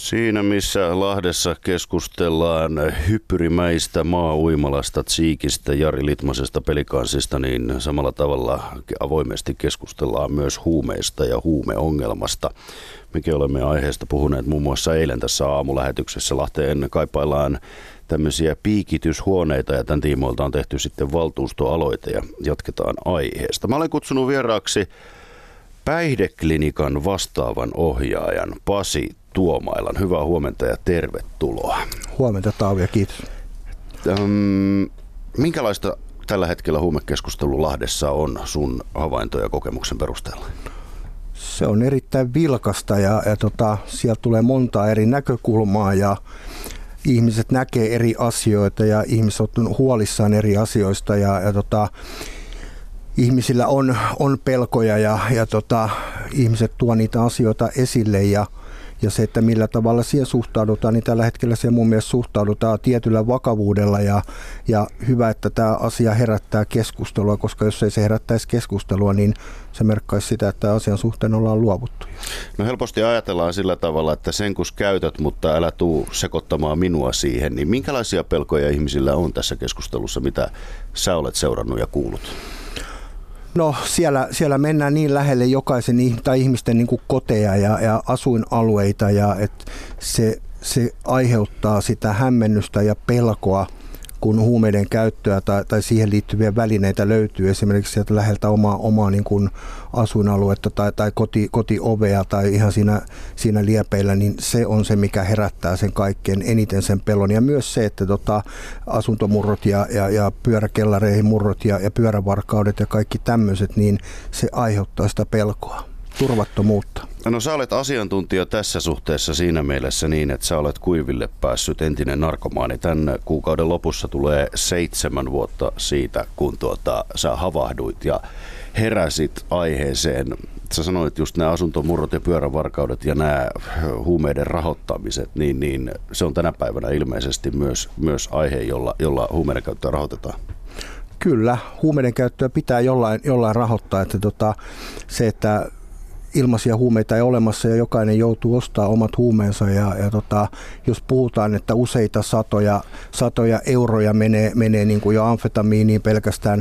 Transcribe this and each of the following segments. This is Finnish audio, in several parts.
Siinä missä Lahdessa keskustellaan hyppyrimäistä maa-uimalasta, tsiikistä, Jari Litmasesta, Pelikanssista, niin samalla tavalla avoimesti keskustellaan myös huumeista ja huumeongelmasta. Mekin olemme aiheesta puhuneet muun muassa eilen tässä aamulähetyksessä. Lahteen kaipaillaan tämmöisiä piikityshuoneita ja tämän tiimoilta on tehty sitten valtuustoaloite ja jatketaan aiheesta. Mä olen kutsunut vieraaksi päihdeklinikan vastaavan ohjaajan Pasi Tuomailan. Hyvää huomenta ja tervetuloa. Huomenta Taavi ja kiitos. Minkälaista tällä hetkellä huumekeskustelu Lahdessa on sun havainto- ja kokemuksen perusteella? Se on erittäin vilkasta ja sieltä tulee monta eri näkökulmaa ja ihmiset näkee eri asioita ja ihmiset on huolissaan eri asioista ja ihmisillä on pelkoja ja ihmiset tuo niitä asioita esille ja se, että millä tavalla siihen suhtaudutaan, niin tällä hetkellä siihen mun mielestä suhtaudutaan tietyllä vakavuudella ja hyvä, että tämä asia herättää keskustelua, koska jos ei se herättäisi keskustelua, niin se merkkaisi sitä, että asian suhteen ollaan luovuttu. No helposti ajatellaan sillä tavalla, että sen kun käytät, mutta älä tuu sekoittamaan minua siihen, niin minkälaisia pelkoja ihmisillä on tässä keskustelussa, mitä sä olet seurannut ja kuullut? No siellä mennään niin lähelle jokaisen tai ihmisten niin kuin koteja ja asuinalueita ja että se aiheuttaa sitä hämmennystä ja pelkoa, kun huumeiden käyttöä tai siihen liittyviä välineitä löytyy esimerkiksi sieltä läheltä omaa niin kuin asuinaluetta tai kotiovea tai ihan siinä liepeillä, niin se on se, mikä herättää sen kaikkein eniten sen pelon. Ja myös se, että asuntomurrot ja pyöräkellareihin murrot ja pyörävarkaudet ja kaikki tämmöiset, niin se aiheuttaa sitä pelkoa, turvattomuutta. No sä olet asiantuntija tässä suhteessa siinä mielessä niin, että sä olet kuiville päässyt entinen narkomaani. Tämän kuukauden lopussa tulee 7 vuotta siitä, kun sä havahduit ja heräsit aiheeseen. Sä sanoit just nämä asuntomurrot ja pyörävarkaudet ja nämä huumeiden rahoittamiset, niin se on tänä päivänä ilmeisesti myös aihe, jolla huumeiden käyttöä rahoitetaan. Kyllä, huumeiden käyttöä pitää jollain rahoittaa, että se, että ilmaisia huumeita ei olemassa ja jokainen joutuu ostamaan omat huumeensa ja jos puhutaan, että useita satoja euroja menee niin kuin jo amfetamiiniin pelkästään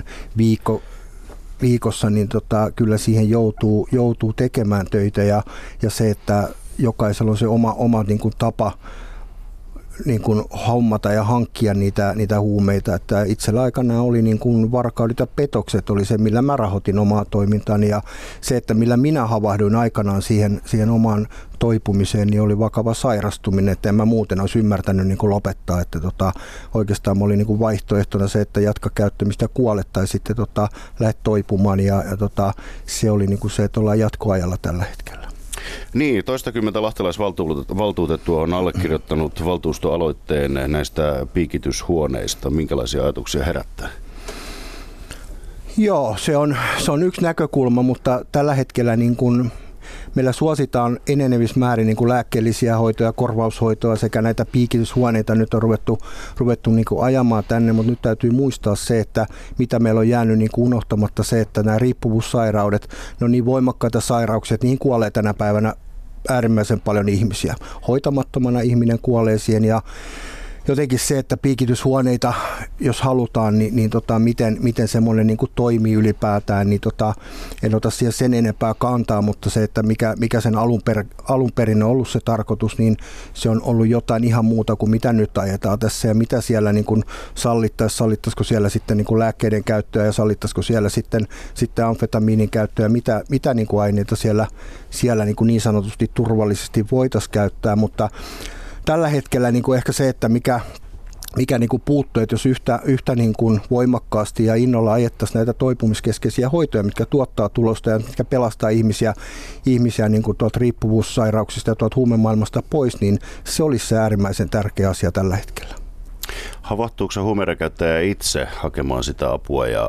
viikossa, niin kyllä siihen joutuu tekemään töitä ja se, että jokaisella on se oma niin kuin tapa niin kuin hommata ja hankkia niitä huumeita, että itsellä aikanaan oli niin kuin varkaudet ja petokset oli se, millä mä rahoitin omaa toimintani ja se, että millä minä havahduin aikanaan siihen omaan toipumiseen, niin oli vakava sairastuminen, että en mä muuten olisi ymmärtänyt niin kuin lopettaa, että oikeastaan oli niin kuin vaihtoehtona se, että jatka käyttämistä ja kuolet tai sitten lähdet toipumaan ja se oli niin kuin se, että ollaan jatkoajalla tällä hetkellä. Niin, toistakymmentä lahtelaisvaltuutettua on allekirjoittanut valtuustoaloitteen näistä piikityshuoneista. Minkälaisia ajatuksia herättää? Joo, se on yksi näkökulma, mutta tällä hetkellä niin kuin meillä suositaan enenevissä määrin niin kuin lääkkeellisiä hoitoja, korvaushoitoa sekä näitä piikityshuoneita nyt on ruvettu niin kuin ajamaan tänne, mutta nyt täytyy muistaa se, että mitä meillä on jäänyt niin kuin unohtamatta se, että nämä riippuvuussairaudet, ne on niin voimakkaita sairauksia, että niihin kuolee tänä päivänä äärimmäisen paljon ihmisiä. Hoitamattomana ihminen kuolee siihen ja jotenkin se, että piikityshuoneita, jos halutaan, niin miten semmoinen niin kuin toimii ylipäätään, niin en ota siihen sen enempää kantaa, mutta se, että mikä sen alun perin on ollut se tarkoitus, niin se on ollut jotain ihan muuta kuin mitä nyt ajetaan tässä ja mitä siellä niin kuin sallittaisiko siellä sitten niin kuin lääkkeiden käyttöä ja sallittaisiko siellä sitten amfetamiinin käyttöä ja mitä niin kuin aineita siellä niin sanotusti turvallisesti voitaisiin käyttää, mutta tällä hetkellä niin kuin ehkä se, että mikä niin kuin puuttuu, että jos yhtä niin kuin voimakkaasti ja innolla ajettaisiin näitä toipumiskeskeisiä hoitoja, mitkä tuottaa tulosta ja mitkä pelastaa ihmisiä niin kuin tuolta riippuvuussairauksista ja tuolta huumemaailmasta pois, niin se olisi se äärimmäisen tärkeä asia tällä hetkellä. Havahtuuko se huumeiden käyttäjä itse hakemaan sitä apua ja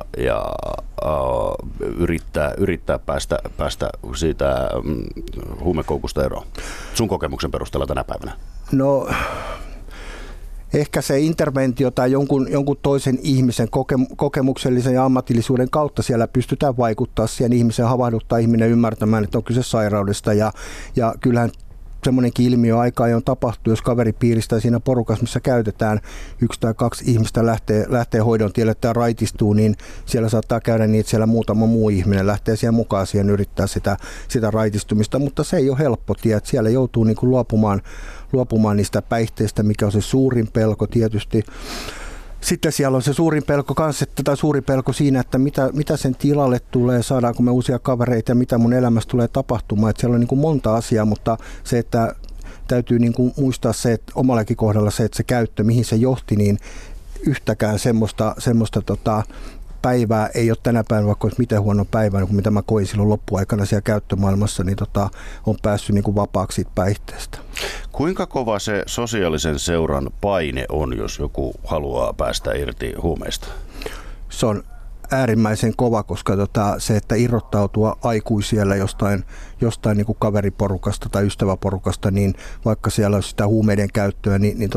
yrittää päästä siitä huumekoukusta eroon sun kokemuksen perusteella tänä päivänä? No ehkä se interventio tai jonkun toisen ihmisen kokemuksellisen ja ammatillisuuden kautta siellä pystytään vaikuttaa siihen ihmiseen, havahduttaa ihminen ymmärtämään, että on kyse sairaudesta ja kyllähän semmoinenkin ilmiö aika ajoin tapahtuu, jos kaveripiiristä siinä porukassa, missä käytetään 1 tai 2 ihmistä lähtee hoidon tielle tai raitistuu, niin siellä saattaa käydä niin, että siellä muutama muu ihminen lähtee siihen mukaan siihen yrittää sitä raitistumista, mutta se ei ole helppo tie, että siellä joutuu niin kuin luopumaan niistä päihteistä, mikä on se suurin pelko tietysti. Sitten siellä on se suurin pelko kanssa, tai suuri pelko siinä, että mitä sen tilalle tulee, saadaanko me uusia kavereita ja mitä mun elämässä tulee tapahtumaan. Että siellä on niin kuin monta asiaa, mutta se, että täytyy niin kuin muistaa se, että omallakin kohdalla se, että se käyttö, mihin se johti, niin yhtäkään semmoista päivää ei ole tänä päivänä, vaikka olisi miten huono päivä, kuin mitä mä koin silloin loppuaikana siellä käyttömaailmassa, niin on päässyt niin kuin vapaaksi siitä päihteestä. Kuinka kova se sosiaalisen seuran paine on, jos joku haluaa päästä irti huumeista? Se on äärimmäisen kova, koska se, että irrottautua aikuisiellä jostain niin kuin kaveriporukasta tai ystäväporukasta, niin vaikka siellä on sitä huumeiden käyttöä, niin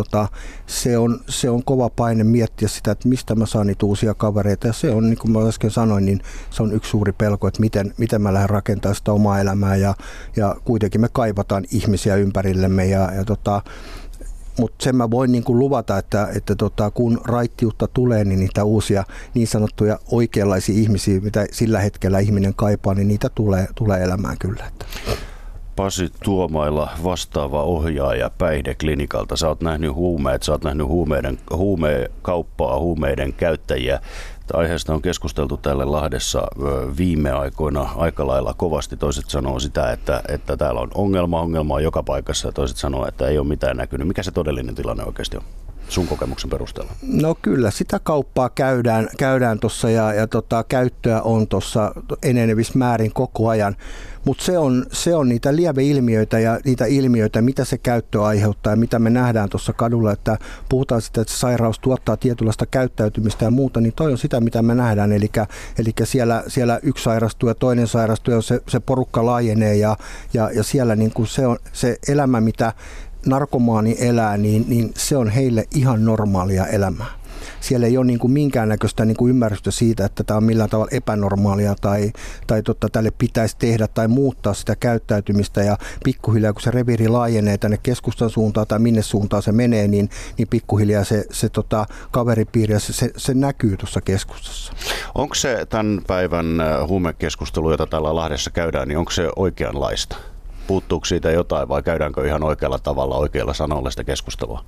se on kova paine miettiä sitä, että mistä mä saan niitä uusia kavereita. Ja se on, niin kuin mä äsken sanoin, niin se on yksi suuri pelko, että miten mä lähden rakentamaan sitä omaa elämää. Ja kuitenkin me kaivataan ihmisiä ympärillemme mutta sen mä voin niin kuin luvata, että kun raittiutta tulee, niin niitä uusia niin sanottuja oikeanlaisia ihmisiä, mitä sillä hetkellä ihminen kaipaa, niin niitä tulee elämään kyllä. Pasi Tuomaila, vastaava ohjaaja Päihdeklinikalta. Sä oot nähnyt huumeet, sä oot nähnyt huumekauppaa, huumeiden käyttäjiä. Aiheesta on keskusteltu täällä Lahdessa viime aikoina aika lailla kovasti. Toiset sanoo sitä, että täällä on ongelma joka paikassa, ja toiset sanoo, että ei ole mitään näkynyt. Mikä se todellinen tilanne oikeasti on sun kokemuksen perusteella? No kyllä, sitä kauppaa käydään tuossa ja käyttöä on tuossa enenevissä määrin koko ajan. Mutta se on niitä lieveilmiöitä ja niitä ilmiöitä, mitä se käyttö aiheuttaa ja mitä me nähdään tuossa kadulla, että puhutaan sitä, että se sairaus tuottaa tietynlaista käyttäytymistä ja muuta, niin toi on sitä, mitä me nähdään. Eli siellä yksi sairastuu ja toinen sairastuu ja se porukka laajenee ja siellä niin kuin se on se elämä, mitä narkomaani elää, niin se on heille ihan normaalia elämää. Siellä ei ole niin kuin minkäännäköistä niin kuin ymmärrystä siitä, että tämä on millään tavalla epänormaalia tai tälle pitäisi tehdä tai muuttaa sitä käyttäytymistä. Ja pikkuhiljaa, kun se reviiri laajenee tänne keskustan suuntaan tai minne suuntaan se menee, niin pikkuhiljaa se kaveripiiri ja se näkyy tuossa keskustassa. Onko se tämän päivän huumekeskustelu, jota täällä Lahdessa käydään, niin onko se oikeanlaista? Puuttuuko siitä jotain vai käydäänkö ihan oikealla tavalla, oikealla sanoilla sitä keskustelua?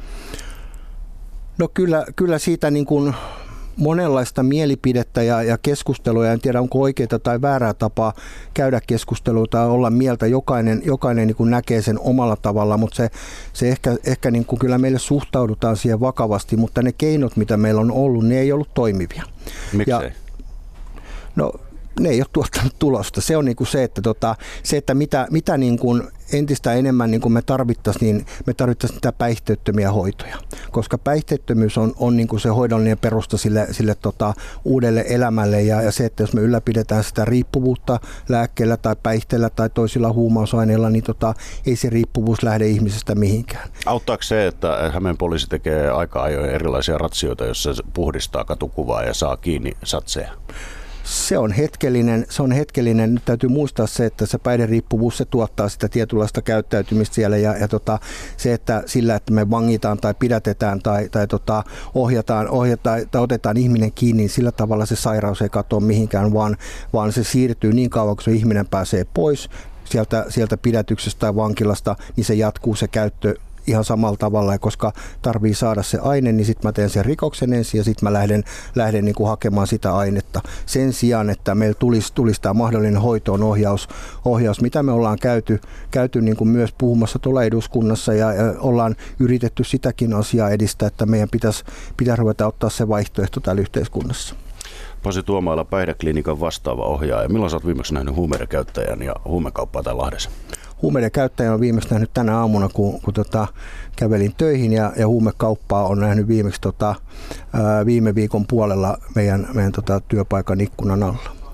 No kyllä siitä niin kuin monenlaista mielipidettä ja keskustelua, en tiedä onko oikeaa tai väärää tapaa käydä keskustelua tai olla mieltä, jokainen niin kuin näkee sen omalla tavalla, mutta se ehkä niin kuin kyllä meille suhtaudutaan siihen vakavasti, mutta ne keinot, mitä meillä on ollut, ne ei ollut toimivia. Miksei? No ne ei ole tuottanut tulosta. Se on niin kuin se, että mitä niin kuin entistä enemmän niin kuin me tarvittaisiin, niin me tarvittaisiin niitä päihteettömiä hoitoja, koska päihteettömyys on niin kuin se hoidollinen perusta sille uudelle elämälle ja se, että jos me ylläpidetään sitä riippuvuutta lääkkeellä tai päihteellä tai toisilla huumausaineilla, niin ei se riippuvuus lähde ihmisestä mihinkään. Auttaako se, että Hämeen poliisi tekee aika ajoin erilaisia ratsioita, jossa se puhdistaa katukuvaa ja saa kiinni satseja? Se on hetkellinen. Nyt täytyy muistaa se, että se päihderiippuvuus se tuottaa sitä tietynlaista käyttäytymistä siellä ja se, että sillä, että me vangitaan tai pidätetään tai ohjataan tai otetaan ihminen kiinni, niin sillä tavalla se sairaus ei katoa mihinkään, vaan se siirtyy niin kauan, kun se ihminen pääsee pois sieltä pidätyksestä tai vankilasta, niin se jatkuu se käyttö ihan samalla tavalla, ja koska tarvii saada se aine, niin sitten mä teen sen rikoksen ensin ja sitten mä lähden niin kuin hakemaan sitä ainetta. Sen sijaan, että meillä tulisi tämä mahdollinen hoitoon ohjaus, mitä me ollaan käyty niin kuin myös puhumassa tuolla eduskunnassa ja ollaan yritetty sitäkin asiaa edistää, että meidän pitäisi ruveta ottaa se vaihtoehto täällä yhteiskunnassa. Pasi Tuomaila, Päihdeklinikan vastaava ohjaaja. Milloin sä oot viimeksi nähnyt huumeiden käyttäjän ja huumekauppaa täällä Lahdessa? Huumeiden käyttäjän on viimeksi nähnyt tänä aamuna, kun kävelin töihin ja huumekauppaa on nähnyt viimeksi viime viikon puolella meidän työpaikan ikkunan alla.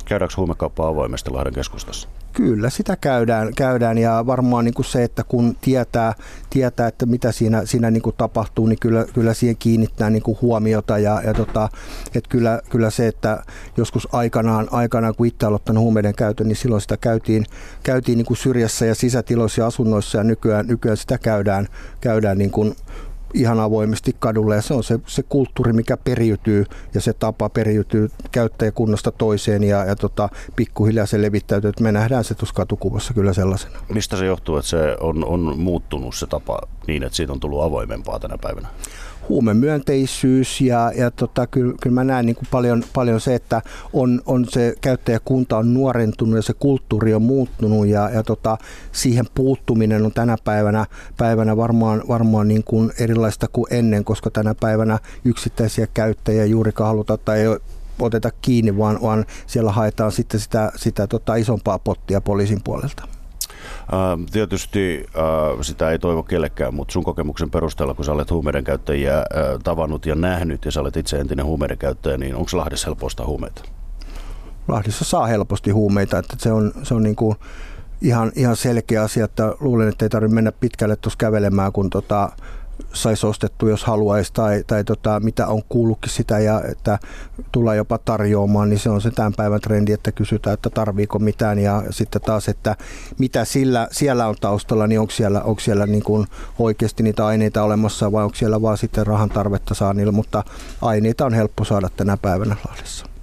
Käydäänkö huumekauppaa avoimesti Lahden keskustassa? Kyllä sitä käydään ja varmaan niin kuin se, että kun tietää, että mitä siinä niin kuin tapahtuu, niin kyllä siihen kiinnittää niin kuin huomiota että kyllä se, että joskus aikanaan kun itse aloittanut huumeiden käytön, niin silloin sitä käytiin niin kuin syrjässä ja sisätiloissa ja asunnoissa ja nykyään sitä käydään niin kuin ihan avoimesti kadulle ja se on se kulttuuri, mikä periytyy ja se tapa periytyy käyttäjäkunnasta toiseen ja pikkuhiljaa se levittäytyy, että me nähdään se tuossa katukuvassa kyllä sellaisena. Mistä se johtuu, että se on muuttunut se tapa niin, että siitä on tullut avoimempaa tänä päivänä? Huumemyönteisyys ja kyllä mä näen niin kuin paljon se, että on se käyttäjäkunta on nuorentunut ja se kulttuuri on muuttunut ja siihen puuttuminen on tänä päivänä varmaan niin kuin erilaista kuin ennen, koska tänä päivänä yksittäisiä käyttäjiä juurikaan haluta tai ei oteta kiinni, vaan siellä haetaan sitten sitä isompaa pottia poliisin puolelta. Tietysti sitä ei toivo kellekään, mutta sun kokemuksen perusteella, kun sä olet huumeiden käyttäjiä tavannut ja nähnyt ja sä olet itse entinen huumeiden käyttäjä, niin onko Lahdessa helppo ostaa huumeita? Lahdessa saa helposti huumeita, että se on niin kuin ihan selkeä asia, että luulen, että ei tarvitse mennä pitkälle tuossa kävelemään, kun saisi ostettu, jos haluaisi, tai mitä on kuullutkin sitä, ja että tullaan jopa tarjoamaan, niin se on se tämän päivän trendi, että kysytään, että tarviiko mitään, ja sitten taas, että mitä siellä on taustalla, niin onko siellä niin kuin oikeasti niitä aineita olemassa, vai onko siellä vaan sitten rahan tarvetta saa niillä, mutta aineita on helppo saada tänä päivänä Lahdessa.